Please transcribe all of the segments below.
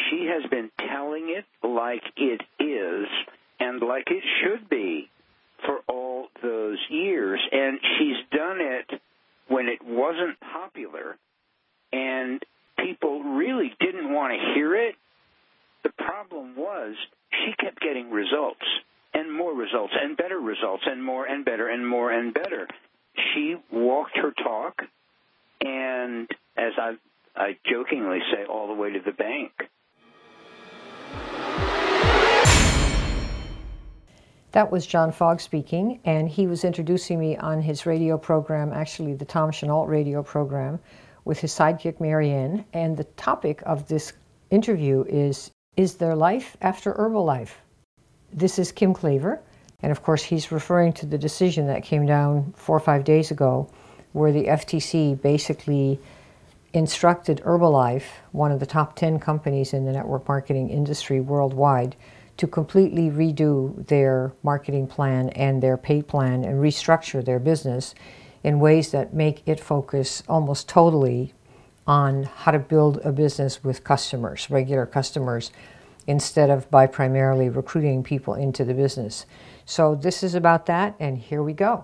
she has been telling it like it is and like it should be for all those years. And she's done it when it wasn't popular and people really didn't want to hear it. The problem was she kept getting results and more results and better results and more and better and more and better. She walked her talk, and as I jokingly say, all the way to the bank. That was John Fogg speaking, and he was introducing me on his radio program, actually the Tom Chenault radio program, with his sidekick Marianne. And the topic of this interview is there life after Herbalife? This is Kim Klaver, and of course he's referring to the decision that came down 4 or 5 days ago where the FTC basically instructed Herbalife, one of the top 10 companies in the network marketing industry worldwide, to completely redo their marketing plan and their pay plan and restructure their business in ways that make it focus almost totally on how to build a business with customers, regular customers, instead of by primarily recruiting people into the business. So this is about that, and here we go.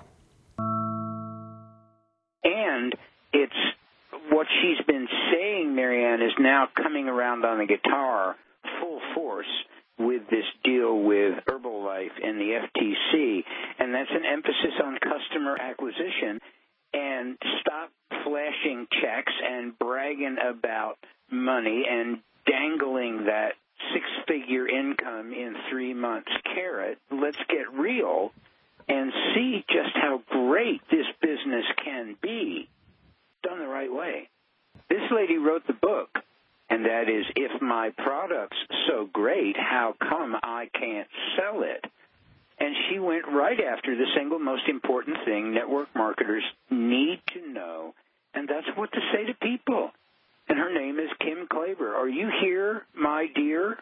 And it's what she's been saying, Marianne, is now coming around on the guitar full force with this deal with Herbalife and the FTC, and that's an emphasis on customer acquisition and stop flashing checks and bragging about money and dangling that six-figure income in 3 months carrot. Let's get real and see just how great this business can be done the right way. This lady wrote the book, and that is, If My Product's So Great, How Come I Can't Sell It? And she went right after the single most important thing network marketers need to know, and that's what to say to people. And her name is Kim Klaver. Are you here, my dear?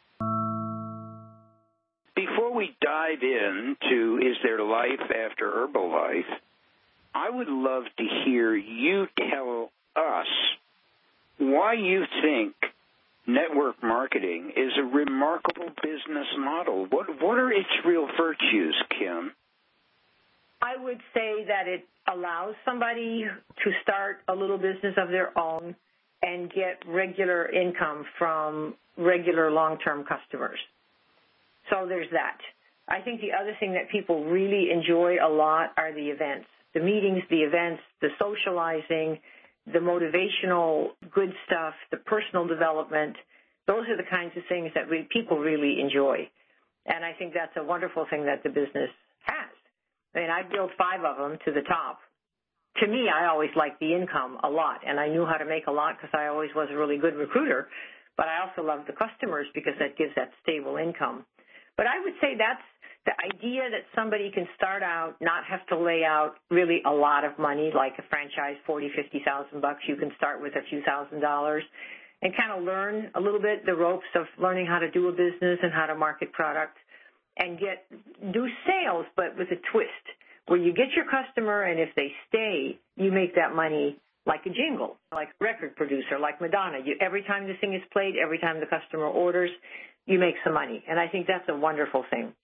Before we dive into Is There Life After Herbalife, I would love to hear you tell us why you think network marketing is a remarkable business model. What are its real virtues, Kim? I would say that it allows somebody to start a little business of their own and get regular income from regular long-term customers. So there's that. I think the other thing that people really enjoy a lot are the events, the meetings, the events, the socializing, the motivational good stuff, the personal development. Those are the kinds of things that people really enjoy. And I think that's a wonderful thing that the business has. I mean, I built 5 of them to the top. To me, I always liked the income a lot, and I knew how to make a lot because I always was a really good recruiter. But I also loved the customers because that gives that stable income. But I would say that's the idea that somebody can start out, not have to lay out really a lot of money, like a franchise, $40,000-$50,000. You can start with a few $1,000s and kind of learn a little bit the ropes of learning how to do a business and how to market product and do sales, but with a twist, where you get your customer, and if they stay, you make that money like a jingle, like a record producer, like Madonna. Every time the thing is played, every time the customer orders, you make some money. And I think that's a wonderful thing.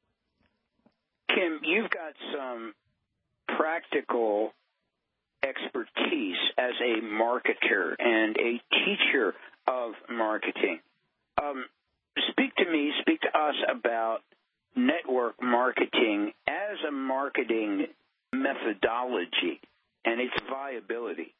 Kim, you've got some practical expertise as a marketer and a teacher of marketing. Speak to us about network marketing as a marketing methodology and its viability.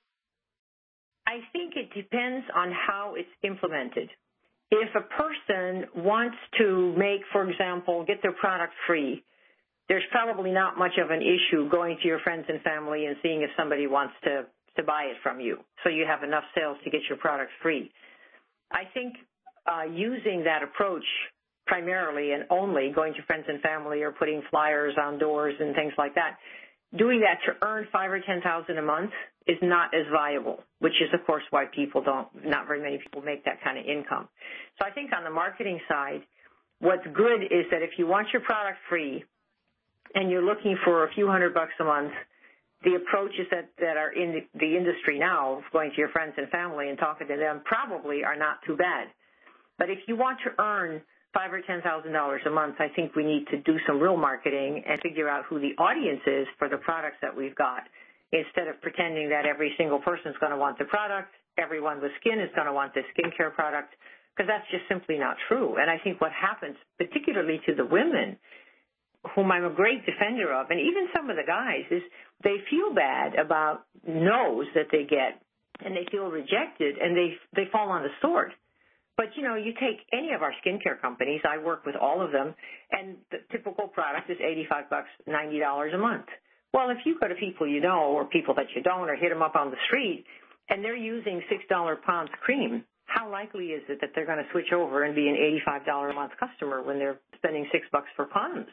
I think it depends on how it's implemented. If a person wants to make, for example, get their product free, there's probably not much of an issue going to your friends and family and seeing if somebody wants to buy it from you, so you have enough sales to get your product free. I think using that approach primarily and only going to friends and family or putting flyers on doors and things like that, doing that to earn $5,000 or $10,000 a month is not as viable, which is, of course, why not very many people make that kind of income. So I think on the marketing side, what's good is that if you want your product free and you're looking for a few $100 a month, the approaches that are in the industry now, going to your friends and family and talking to them, probably are not too bad. But if you want to earn $5,000 or $10,000 a month, I think we need to do some real marketing and figure out who the audience is for the products that we've got, instead of pretending that every single person is going to want the product, everyone with skin is going to want the skincare product, because that's just simply not true. And I think what happens, particularly to the women, whom I'm a great defender of, and even some of the guys, is they feel bad about no's that they get, and they feel rejected, and they fall on the sword. But, you know, you take any of our skincare companies, I work with all of them, and the typical product is $85, $90 a month. Well, if you go to people you know or people that you don't, or hit them up on the street, and they're using $6 Pond's cream, how likely is it that they're going to switch over and be an $85 a month customer when they're spending $6 for Pond's?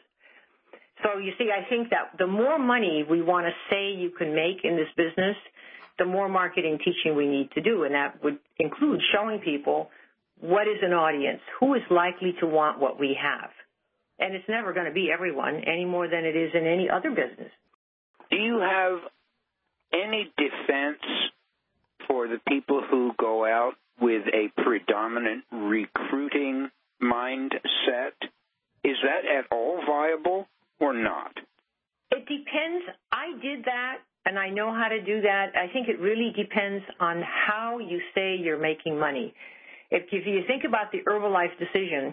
So you see, I think that the more money we want to say you can make in this business, the more marketing teaching we need to do, and that would include showing people what is an audience, who is likely to want what we have. And it's never going to be everyone any more than it is in any other business. Do you have any defense for the people who go out with a predominant recruiting mindset? Is that at all viable or not? It depends. I did that, and I know how to do that. I think it really depends on how you say you're making money. If you think about the Herbalife decision,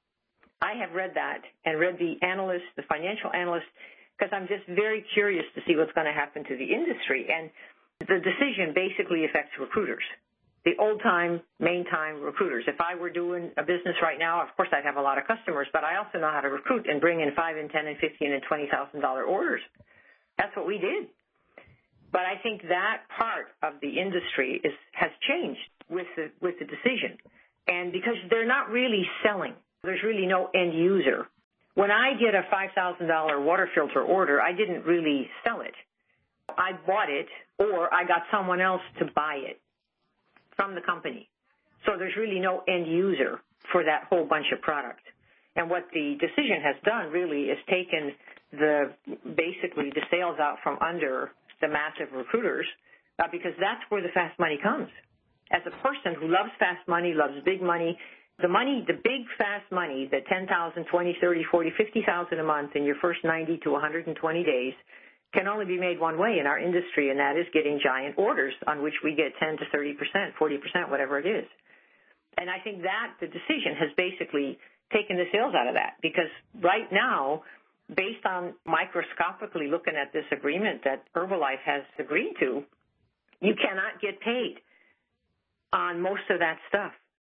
I have read that and read the analysts, the financial analysts, because I'm just very curious to see what's going to happen to the industry. And the decision basically affects recruiters, the old-time, main-time recruiters. If I were doing a business right now, of course I'd have a lot of customers, but I also know how to recruit and bring in $5,000 and $10,000 and $15,000 and $20,000 orders. That's what we did. But I think that part of the industry has changed with the decision. And because they're not really selling, there's really no end user. When I get a $5,000 water filter order, I didn't really sell it. I bought it, or I got someone else to buy it from the company. So there's really no end user for that whole bunch of product. And what the decision has done really is taken basically the sales out from under the massive recruiters, because that's where the fast money comes. As a person who loves fast money, loves big money, the big fast money, the $10,000, $20,000, $30,000, $40,000, $50,000 a month in your first 90 to 120 days can only be made one way in our industry, and that is getting giant orders on which we get 10 to 30%, 40%, whatever it is. And I think that the decision has basically taken the sales out of that, because right now, based on microscopically looking at this agreement that Herbalife has agreed to, you cannot get paid on most of that stuff.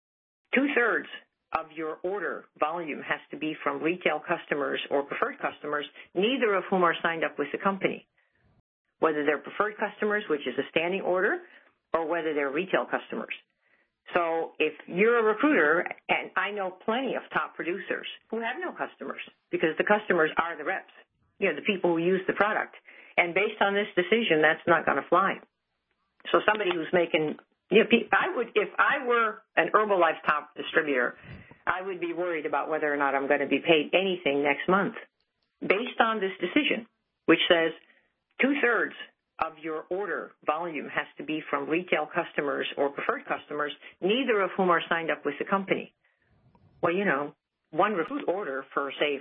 2/3 of your order volume has to be from retail customers or preferred customers, neither of whom are signed up with the company, whether they're preferred customers, which is a standing order, or whether they're retail customers. So if you're a recruiter, and I know plenty of top producers who have no customers, because the customers are the reps, the people who use the product. And based on this decision, that's not going to fly. So somebody who's making, if I were an Herbalife top distributor, I would be worried about whether or not I'm going to be paid anything next month based on this decision, which says 2/3 of your order volume has to be from retail customers or preferred customers, neither of whom are signed up with the company. Well, one recruit order for, say,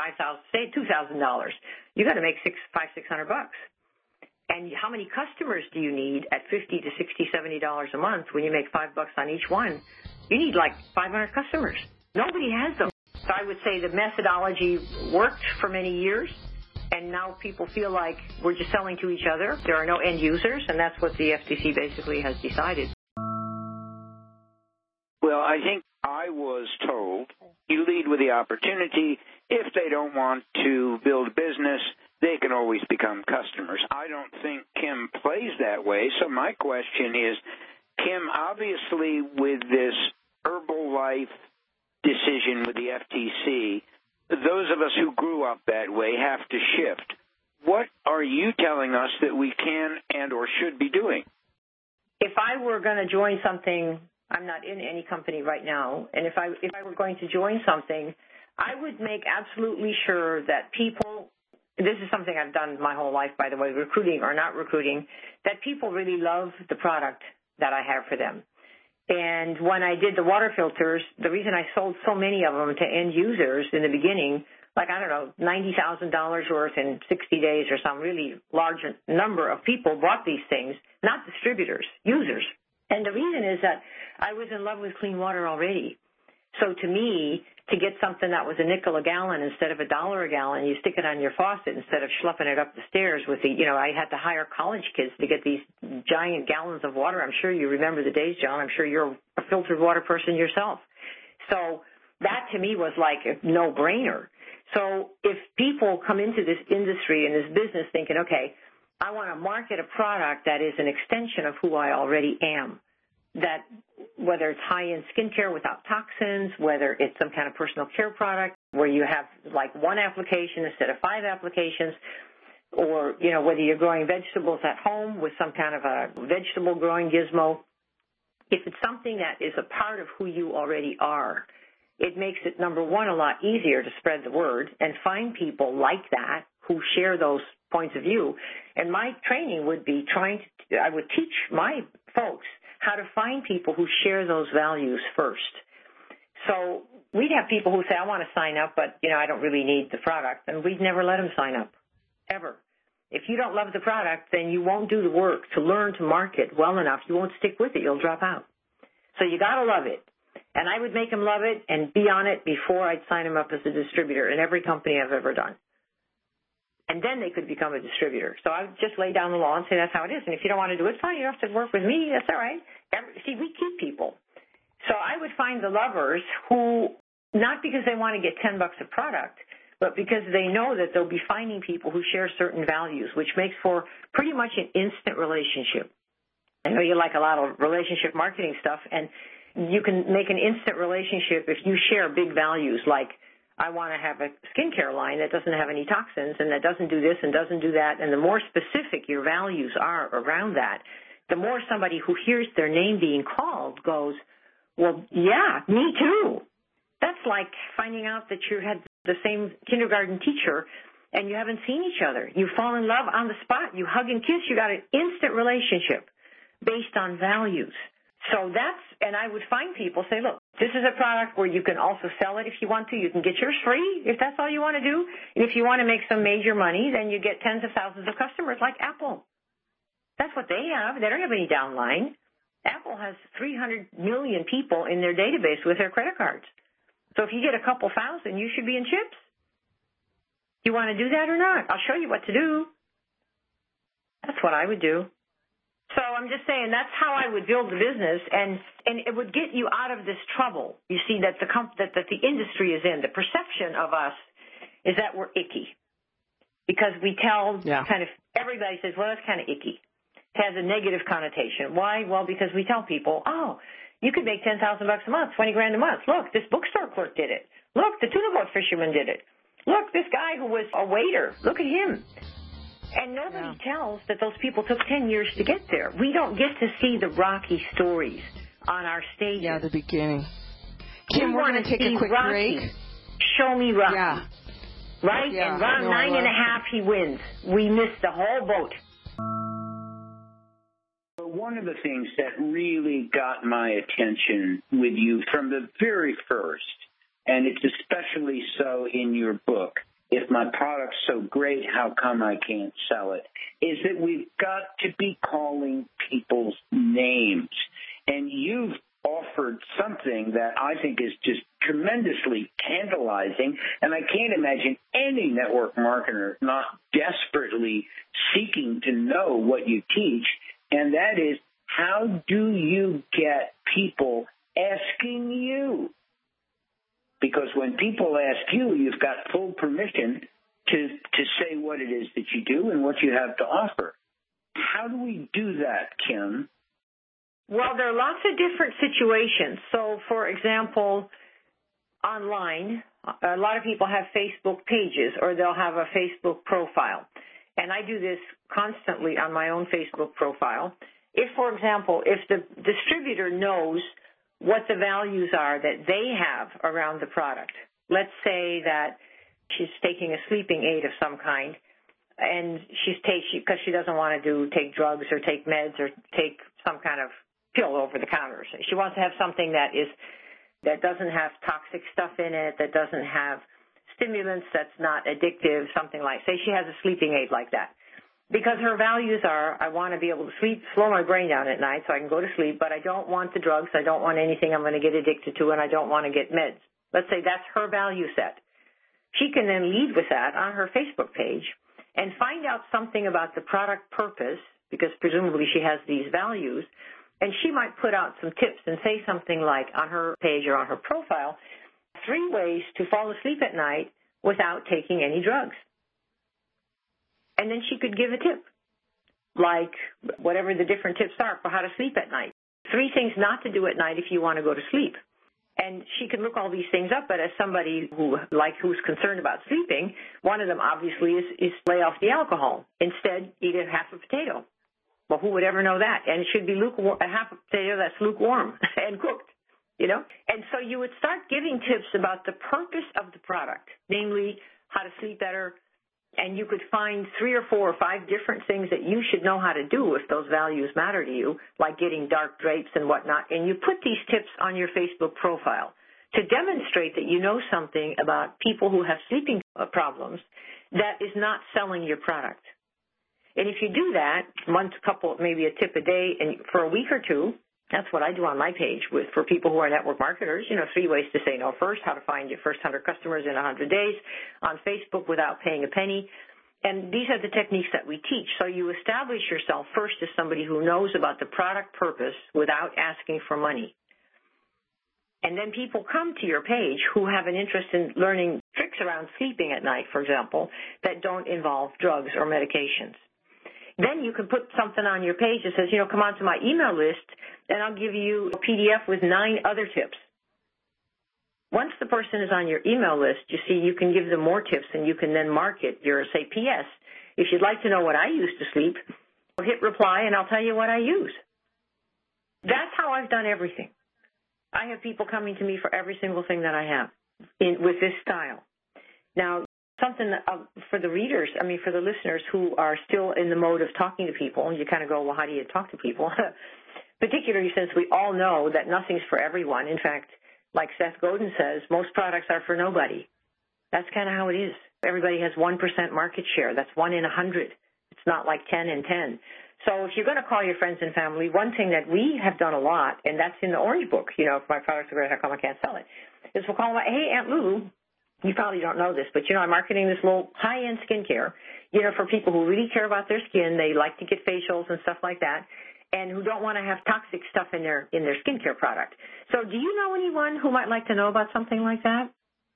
$2,000, you got to make $600. And how many customers do you need at $50 to $60, $70 a month when you make $5 on each one? You need like 500 customers. Nobody has them. So I would say the methodology worked for many years, and now people feel like we're just selling to each other. There are no end users, and that's what the FTC basically has decided. Well, I think I was told you lead with the opportunity. If they don't want to build a business, they can always become customers. I don't think Kim plays that way. So my question is, Kim, obviously with this Herbalife decision with the FTC, those of us who grew up that way have to shift. What are you telling us that we can and or should be doing? If I were going to join something, I'm not in any company right now, and if I were going to join something, I would make absolutely sure that people, this is something I've done my whole life, by the way, recruiting or not recruiting, that people really love the product that I have for them. And when I did the water filters, the reason I sold so many of them to end users in the beginning, like, I don't know, $90,000 worth in 60 days or some really large number of people bought these things, not distributors, users. And the reason is that I was in love with clean water already. So to me, to get something that was a nickel a gallon instead of $1 a gallon, you stick it on your faucet instead of schlepping it up the stairs with I had to hire college kids to get these giant gallons of water. I'm sure you remember the days, John. I'm sure you're a filtered water person yourself. So that to me was like a no-brainer. So if people come into this industry and this business thinking, okay, I want to market a product that is an extension of who I already am, that whether it's high-end skincare without toxins, whether it's some kind of personal care product where you have like one application instead of 5 applications, or, whether you're growing vegetables at home with some kind of a vegetable growing gizmo, if it's something that is a part of who you already are, it makes it, number one, a lot easier to spread the word and find people like that who share those points of view. And my training would be I would teach my folks how to find people who share those values first. So we'd have people who say, I want to sign up, but, I don't really need the product. And we'd never let them sign up, ever. If you don't love the product, then you won't do the work to learn to market well enough. You won't stick with it. You'll drop out. So you got to love it. And I would make them love it and be on it before I'd sign them up as a distributor in every company I've ever done. And then they could become a distributor. So I would just lay down the law and say that's how it is. And if you don't want to do it, fine. You don't have to work with me. That's all right. See, we keep people. So I would find the lovers who, not because they want to get $10 a product, but because they know that they'll be finding people who share certain values, which makes for pretty much an instant relationship. I know you like a lot of relationship marketing stuff, and you can make an instant relationship if you share big values like, I want to have a skincare line that doesn't have any toxins and that doesn't do this and doesn't do that. And the more specific your values are around that, the more somebody who hears their name being called goes, well, yeah, me too. That's like finding out that you had the same kindergarten teacher and you haven't seen each other. You fall in love on the spot. You hug and kiss. You got an instant relationship based on values. So and I would find people say, look, this is a product where you can also sell it if you want to. You can get yours free if that's all you want to do. And if you want to make some major money, then you get tens of thousands of customers like Apple. That's what they have. They don't have any downline. Apple has 300 million people in their database with their credit cards. So if you get a couple thousand, you should be in chips. You want to do that or not? I'll show you what to do. That's what I would do. So I'm just saying that's how I would build the business, and it would get you out of this trouble. You see that the industry is in. The perception of us is that we're icky because we tell kind of everybody says, well, that's kind of icky. It has a negative connotation. Why? Well, because we tell people, oh, you could make $10,000 a month, $20,000 a month. Look, this bookstore clerk did it. Look, the tuna boat fisherman did it. Look, this guy who was a waiter. Look at him. And nobody tells that those people took 10 years to get there. We don't get to see the rocky stories on our stages. Yeah, the beginning. Kim, we're going to take a quick Rocky. break. Show me Rocky. Yeah. Right? Yeah. And round 9.5, he wins. We missed the whole boat. One of the things that really got my attention with you from the very first, and it's especially so in your book, If My Product's So Great, How Come I Can't Sell It?, is that we've got to be calling people's names. And you've offered something that I think is just tremendously tantalizing, and I can't imagine any network marketer not desperately seeking to know what you teach, and that is, how do you get people asking you? Because when people ask you, you've got full permission to say what it is that you do and what you have to offer. How do we do that, Kim? Well, there are lots of different situations. So, for example, online, a lot of people have Facebook pages or they'll have a Facebook profile. And I do this constantly on my own Facebook profile. If, for example, if the distributor knows what the values are that they have around the product. Let's say that she's taking a sleeping aid of some kind, and because she doesn't want to take drugs or take meds or take some kind of pill over the counter. She wants to have something that doesn't have toxic stuff in it, that doesn't have stimulants, that's not addictive, something like, say she has a sleeping aid like that. Because her values are, I want to be able to sleep, slow my brain down at night so I can go to sleep, but I don't want the drugs, I don't want anything I'm going to get addicted to, and I don't want to get meds. Let's say that's her value set. She can then lead with that on her Facebook page and find out something about the product purpose, because presumably she has these values, and she might put out some tips and say something like on her page or on her profile, 3 ways to fall asleep at night without taking any drugs. And then she could give a tip, like whatever the different tips are for how to sleep at night. 3 things not to do at night if you want to go to sleep. And she can look all these things up, but as somebody who's concerned about sleeping, one of them obviously is lay off the alcohol. Instead, eat a half a potato. Well, who would ever know that? And it should be lukewarm, a half a potato that's lukewarm and cooked, you know? And so you would start giving tips about the purpose of the product, namely how to sleep better. And you could find 3 or 4 or 5 different things that you should know how to do if those values matter to you, like getting dark drapes and whatnot. And you put these tips on your Facebook profile to demonstrate that you know something about people who have sleeping problems that is not selling your product. And if you do that, maybe a tip a day, and for a week or 2, that's what I do on my page for people who are network marketers, 3 ways to say no first, how to find your first 100 customers in 100 days on Facebook without paying a penny. And these are the techniques that we teach. So you establish yourself first as somebody who knows about the product purpose without asking for money. And then people come to your page who have an interest in learning tricks around sleeping at night, for example, that don't involve drugs or medications. Then you can put something on your page that says, come on to my email list, and I'll give you a PDF with 9 other tips. Once the person is on your email list, you can give them more tips, and you can then market say, P.S., if you'd like to know what I use to sleep, hit reply, and I'll tell you what I use. That's how I've done everything. I have people coming to me for every single thing that I have with this style. Now, something for the readers, for the listeners who are still in the mode of talking to people, you kind of go, well, how do you talk to people? Particularly since we all know that nothing's for everyone. In fact, like Seth Godin says, most products are for nobody. That's kind of how it is. Everybody has 1% market share. That's 1 in 100. It's not like 10 in 10. So if you're going to call your friends and family, one thing that we have done a lot, and that's in the Orange Book, if my products are great, how come I can't sell it, is we'll call them, hey, Aunt Lulu, you probably don't know this, but, I'm marketing this little high-end skincare, for people who really care about their skin. They like to get facials and stuff like that, and who don't want to have toxic stuff in their skincare product. So do you know anyone who might like to know about something like that?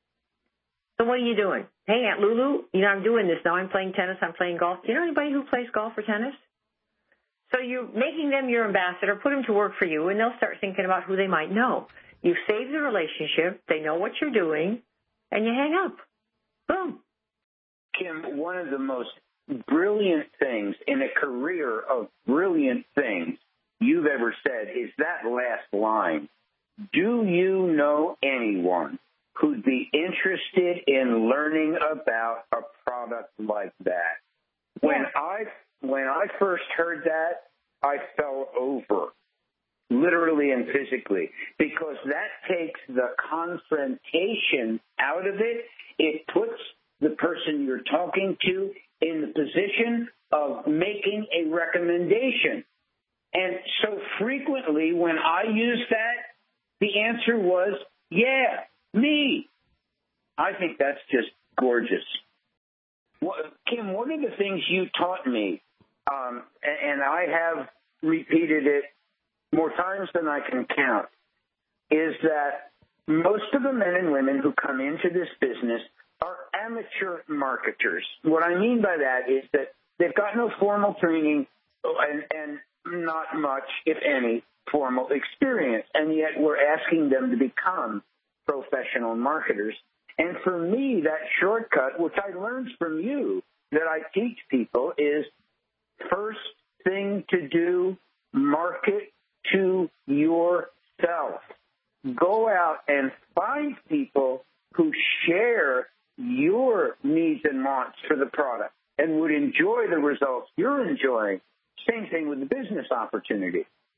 So what are you doing? Hey, Aunt Lulu, I'm doing this now. I'm playing tennis. I'm playing golf. Do you know anybody who plays golf or tennis? So you're making them your ambassador, put them to work for you, and they'll start thinking about who they might know. You save the relationship. They know what you're doing. And you hang up. Boom. Kim, one of the most brilliant things in a career of brilliant things you've ever said is that last line. Do you know anyone who'd be interested in learning about a product like that? When I first heard that, I fell over. Literally and physically, because that takes the confrontation out of it. It puts the person you're talking to in the position of making a recommendation. And so frequently when I used that, the answer was, yeah, me. I think that's just gorgeous. Well, Kim, one of the things you taught me, and I have repeated it more times than I can count, is that most of the men and women who come into this business are amateur marketers. What I mean by that is that they've got no formal training and not much, if any, formal experience, and yet we're asking them to become professional marketers. And for me, that shortcut, which I learned from you, that I teach people, is first thing to do, market to yourself. Go out and find people who share your needs and wants for the product and would enjoy the results you're enjoying. Same thing with the business opportunity.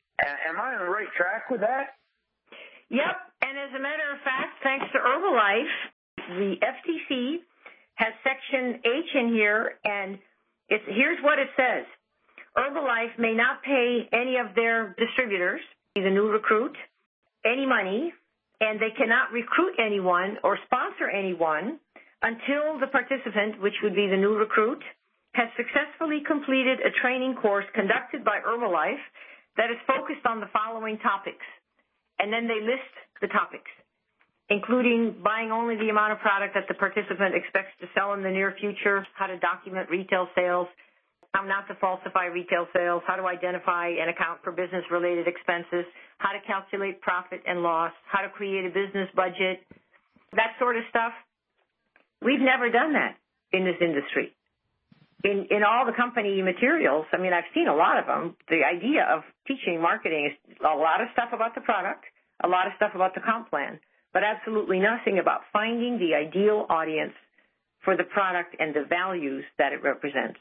Am I on the right track with that? Yep. And as a matter of fact, thanks to Herbalife, the FTC has Section H in here, and here's what it says. Herbalife may not pay any of their distributors, the new recruit, any money, and they cannot recruit anyone or sponsor anyone until the participant, which would be the new recruit, has successfully completed a training course conducted by Herbalife that is focused on the following topics. And then they list the topics, including buying only the amount of product that the participant expects to sell in the near future, how to document retail sales, how not to falsify retail sales, how to identify and account for business-related expenses, how to calculate profit and loss, how to create a business budget, that sort of stuff. We've never done that in this industry. In all the company materials, I mean, I've seen a lot of them. The idea of teaching marketing is a lot of stuff about the product, a lot of stuff about the comp plan, but absolutely nothing about finding the ideal audience for the product and the values that it represents.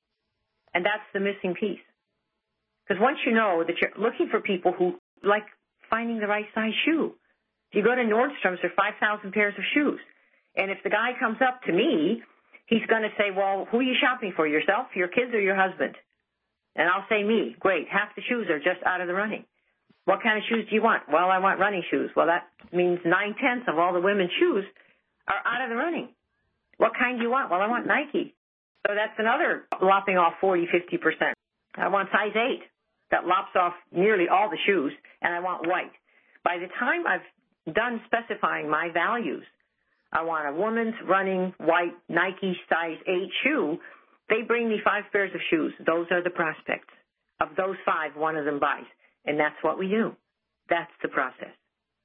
And that's the missing piece. Because once you know that you're looking for people who like finding the right size shoe, if you go to Nordstrom's, there are 5,000 pairs of shoes. And if the guy comes up to me, he's going to say, well, who are you shopping for, yourself, your kids, or your husband? And I'll say me. Great. Half the shoes are just out of the running. What kind of shoes do you want? Well, I want running shoes. Well, that means 9/10 of all the women's shoes are out of the running. What kind do you want? Well, I want Nike. So that's another lopping off 40, 50%. I want size 8. That lops off nearly all the shoes, and I want white. By the time I've done specifying my values, I want a woman's running white Nike size 8 shoe. They bring me 5 pairs of shoes. Those are the prospects. Of those 5, one of them buys. And that's what we do. That's the process.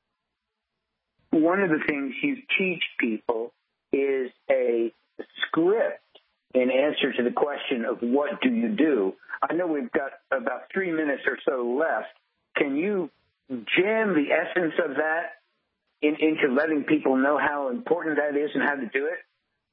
One of the things you teach people is a script in answer to the question of what do you do. I know we've got about 3 minutes or so left. Can you jam the essence of that into letting people know how important that is and how to do it?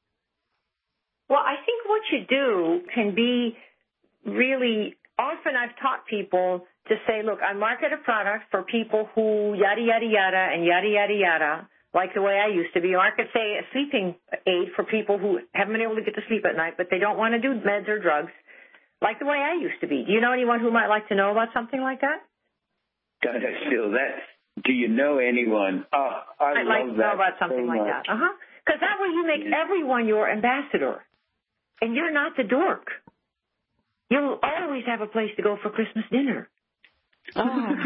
Well, I think what you do can be really, often I've taught people to say, look, I market a product for people who yada, yada, yada, and yada, yada, yada, like the way I used to be. Or I could say a sleeping aid for people who haven't been able to get to sleep at night, but they don't want to do meds or drugs, like the way I used to be. Do you know anyone who might like to know about something like that? God, I feel that. Do you know anyone? Oh, I'd like to know about something so like much. that. Because that way you make everyone your ambassador, and you're not the dork. You'll always have a place to go for Christmas dinner. Oh.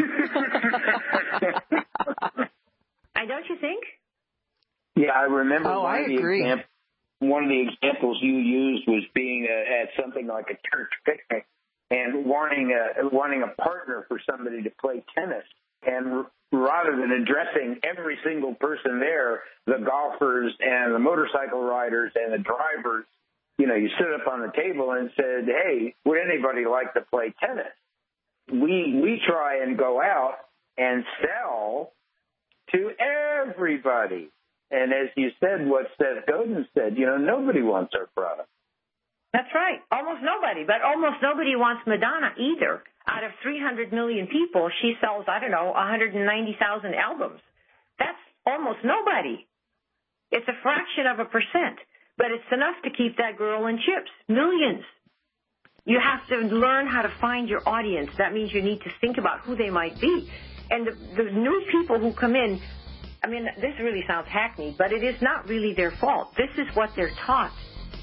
Don't you think? Yeah, I remember I agree. One of the examples you used was being at something like a church picnic and wanting a partner for somebody to play tennis. And rather than addressing every single person there, the golfers and the motorcycle riders and the drivers, you stood up on the table and said, hey, would anybody like to play tennis? We try and go out and sell to everybody. And as you said, what Seth Godin said, nobody wants our product. That's right. Almost nobody. But almost nobody wants Madonna either. Out of 300 million people, she sells, 190,000 albums. That's almost nobody. It's a fraction of a percent. But it's enough to keep that girl in chips. Millions. You have to learn how to find your audience. That means you need to think about who they might be. And the new people who come in, this really sounds hackneyed, but it is not really their fault. This is what they're taught.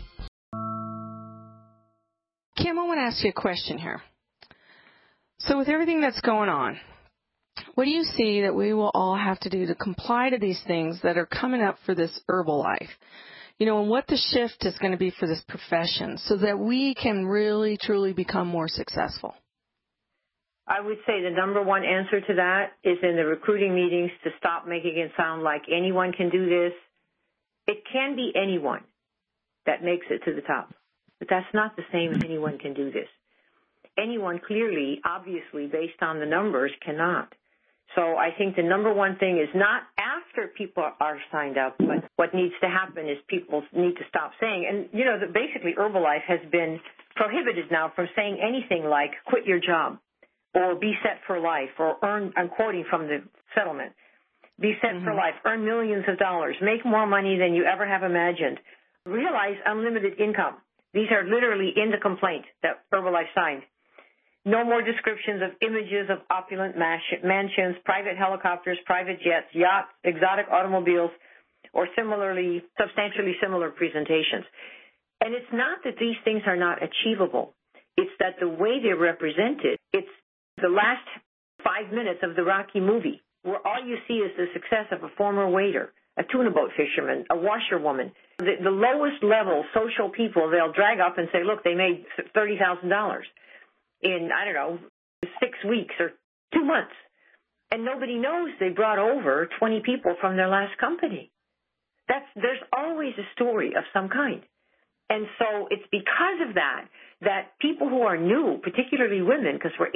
Kim, I want to ask you a question here. So with everything that's going on, what do you see that we will all have to do to comply to these things that are coming up for this Herbalife? And what the shift is going to be for this profession so that we can really, truly become more successful? I would say the number one answer to that is in the recruiting meetings to stop making it sound like anyone can do this. It can be anyone that makes it to the top, but that's not the same as anyone can do this. Anyone clearly, obviously, based on the numbers, cannot. So I think the number one thing is not after people are signed up, but what needs to happen is people need to stop saying, and basically Herbalife has been prohibited now from saying anything like quit your job or be set for life, or earn, I'm quoting from the settlement, be set for life, earn millions of dollars, make more money than you ever have imagined, realize unlimited income. These are literally in the complaint that Herbalife signed. No more descriptions of images of opulent mansions, private helicopters, private jets, yachts, exotic automobiles, or substantially similar presentations. And it's not that these things are not achievable. It's that the way they're represented, it's the last 5 minutes of the Rocky movie, where all you see is the success of a former waiter, a tuna boat fisherman, a washerwoman. The lowest level social people, they'll drag up and say, look, they made $30,000 in, 6 weeks or 2 months. And nobody knows they brought over 20 people from their last company. There's always a story of some kind. And so it's because of that people who are new, particularly women, because we're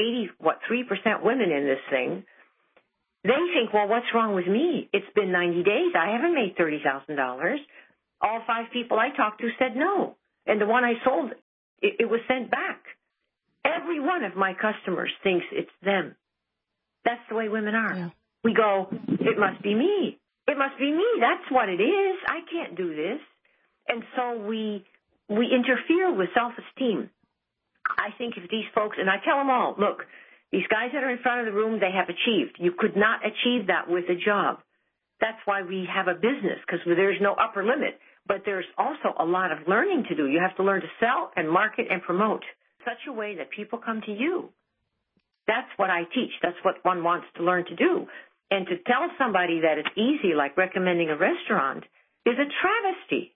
3% women in this thing, they think, well, what's wrong with me? It's been 90 days. I haven't made $30,000. All 5 people I talked to said no. And the one I sold, it was sent back. Every one of my customers thinks it's them. That's the way women are. Yeah. We go, it must be me. It must be me. That's what it is. I can't do this. And so we interfere with self-esteem. I think if these folks, and I tell them all, look, these guys that are in front of the room, they have achieved. You could not achieve that with a job. That's why we have a business, because there's no upper limit. But there's also a lot of learning to do. You have to learn to sell and market and promote in such a way that people come to you. That's what I teach. That's what one wants to learn to do. And to tell somebody that it's easy, like recommending a restaurant, is a travesty.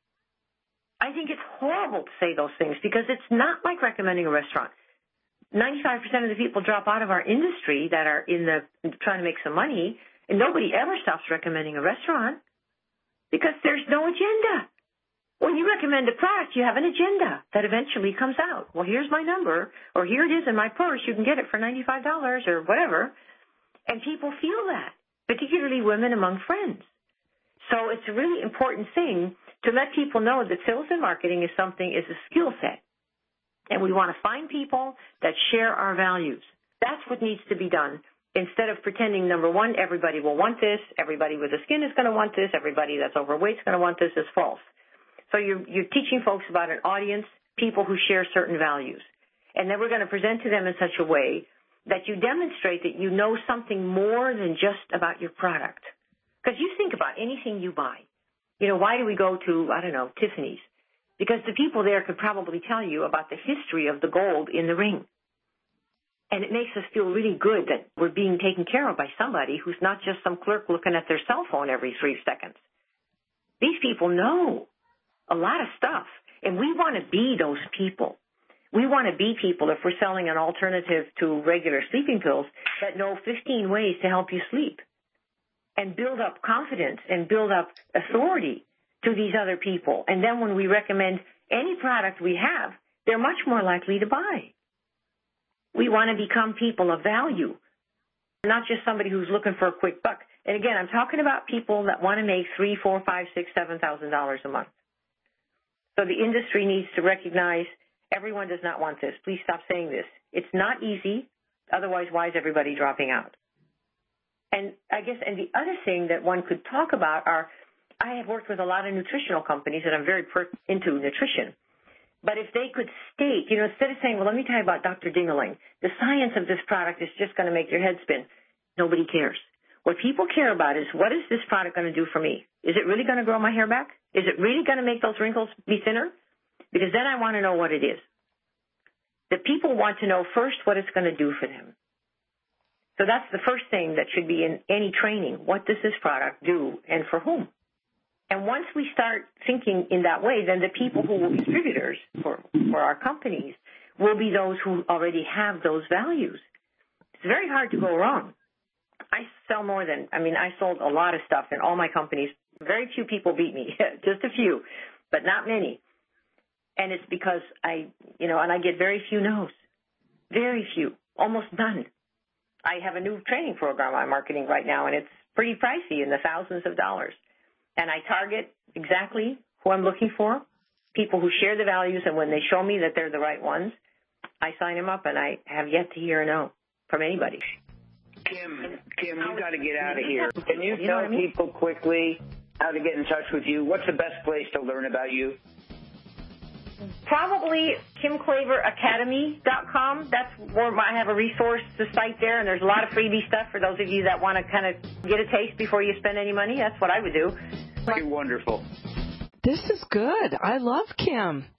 I think it's horrible to say those things because it's not like recommending a restaurant. 95% of the people drop out of our industry that are trying to make some money, and nobody ever stops recommending a restaurant because there's no agenda. When you recommend a product, you have an agenda that eventually comes out. Well, here's my number, or here it is in my purse. You can get it for $95 or whatever. And people feel that, particularly women among friends. So it's a really important thing to let people know that sales and marketing is a skill set. And we want to find people that share our values. That's what needs to be done. Instead of pretending, number one, everybody will want this, everybody with the skin is going to want this, everybody that's overweight is going to want this, is false. So you're teaching folks about an audience, people who share certain values. And then we're going to present to them in such a way that you demonstrate that you know something more than just about your product. Because you think about anything you buy. Why do we go to, Tiffany's? Because the people there could probably tell you about the history of the gold in the ring. And it makes us feel really good that we're being taken care of by somebody who's not just some clerk looking at their cell phone every 3 seconds. These people know a lot of stuff, and we want to be those people. We want to be people, if we're selling an alternative to regular sleeping pills, that know 15 ways to help you sleep and build up confidence and build up authority to these other people. And then when we recommend any product we have, they're much more likely to buy. We want to become people of value, not just somebody who's looking for a quick buck. And again, I'm talking about people that want to make $3,000, $4,000, $5,000, $6,000, $7,000 a month. So the industry needs to recognize everyone does not want this. Please stop saying this. It's not easy. Otherwise, why is everybody dropping out? And I guess, and the other thing that one could talk about I have worked with a lot of nutritional companies, and I'm very into nutrition. But if they could state, instead of saying, well, let me tell you about Dr. Dingaling, the science of this product is just going to make your head spin. Nobody cares. What people care about is, what is this product going to do for me? Is it really going to grow my hair back? Is it really going to make those wrinkles be thinner? Because then I want to know what it is. The people want to know first what it's going to do for them. So that's the first thing that should be in any training. What does this product do and for whom? And once we start thinking in that way, then the people who will be distributors for our companies will be those who already have those values. It's very hard to go wrong. I sold a lot of stuff in all my companies. Very few people beat me, just a few, but not many. And it's because and I get very few no's. Very few, almost none. I have a new training program I'm marketing right now, and it's pretty pricey, in the thousands of dollars. And I target exactly who I'm looking for, people who share the values, and when they show me that they're the right ones, I sign them up, and I have yet to hear a no. from anybody. Kim, we got to get out of here. Can you tell people quickly how to get in touch with you? What's the best place to learn about you? Probably KimClaverAcademy.com. That's where I have a resource site there, and there's a lot of freebie stuff for those of you that want to kind of get a taste before you spend any money. That's what I would do. You're wonderful. This is good. I love Kim.